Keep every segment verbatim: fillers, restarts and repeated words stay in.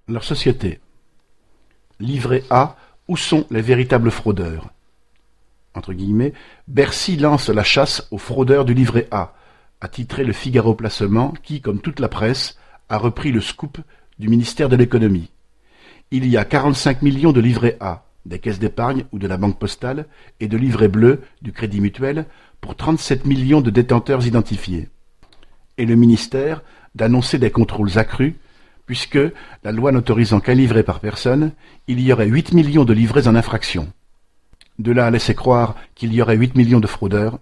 Leur société. Livret A, où sont les véritables fraudeurs? Entre guillemets, Bercy lance la chasse aux fraudeurs du livret A, a titré le Figaro Placement qui, comme toute la presse, a repris le scoop du ministère de l'économie. Il y a quarante-cinq millions de livrets A, des caisses d'épargne ou de la banque postale, et de livrets bleus du Crédit Mutuel, pour trente-sept millions de détenteurs identifiés. Et le ministère d'annoncer des contrôles accrus, puisque, la loi n'autorisant qu'un livret par personne, il y aurait huit millions de livrets en infraction. De là à laisser croire qu'il y aurait huit millions de fraudeurs.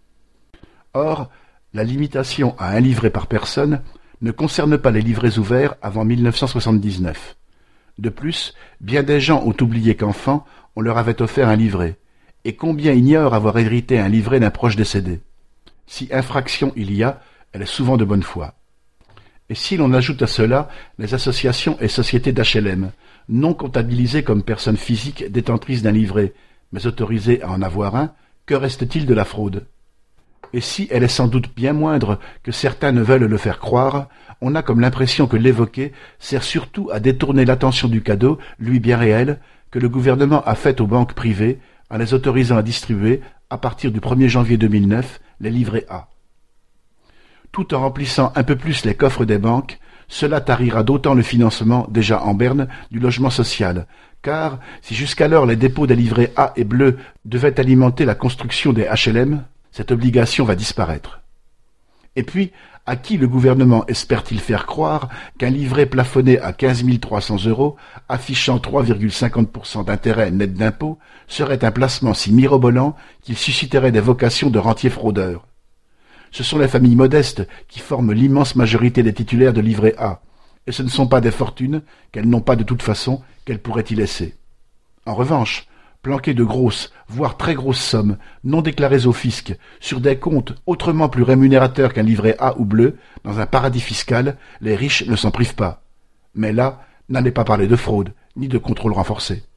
Or, la limitation à un livret par personne ne concerne pas les livrets ouverts avant mille neuf cent soixante-dix-neuf. De plus, bien des gens ont oublié qu'enfant, on leur avait offert un livret, et combien ignorent avoir hérité un livret d'un proche décédé. Si infraction il y a, elle est souvent de bonne foi. Et si l'on ajoute à cela les associations et sociétés d'H L M, non comptabilisées comme personnes physiques détentrices d'un livret, mais autorisées à en avoir un, que reste-t-il de la fraude? Et si elle est sans doute bien moindre que certains ne veulent le faire croire, on a comme l'impression que l'évoquer sert surtout à détourner l'attention du cadeau, lui bien réel, que le gouvernement a fait aux banques privées en les autorisant à distribuer, à partir du premier janvier deux mille neuf, les livrets A. Tout en remplissant un peu plus les coffres des banques, cela tarira d'autant le financement, déjà en berne, du logement social, car si jusqu'alors les dépôts des livrets A et bleus devaient alimenter la construction des H L M, cette obligation va disparaître. Et puis, à qui le gouvernement espère-t-il faire croire qu'un livret plafonné à quinze mille trois cents euros, affichant trois virgule cinquante pour cent d'intérêt net d'impôt, serait un placement si mirobolant qu'il susciterait des vocations de rentiers fraudeurs? Ce sont les familles modestes qui forment l'immense majorité des titulaires de livrets A, et ce ne sont pas des fortunes qu'elles n'ont pas de toute façon qu'elles pourraient y laisser. En revanche, planquer de grosses, voire très grosses sommes, non déclarées au fisc, sur des comptes autrement plus rémunérateurs qu'un livret A ou bleu, dans un paradis fiscal, les riches ne s'en privent pas. Mais là, n'allez pas parler de fraude, ni de contrôle renforcé.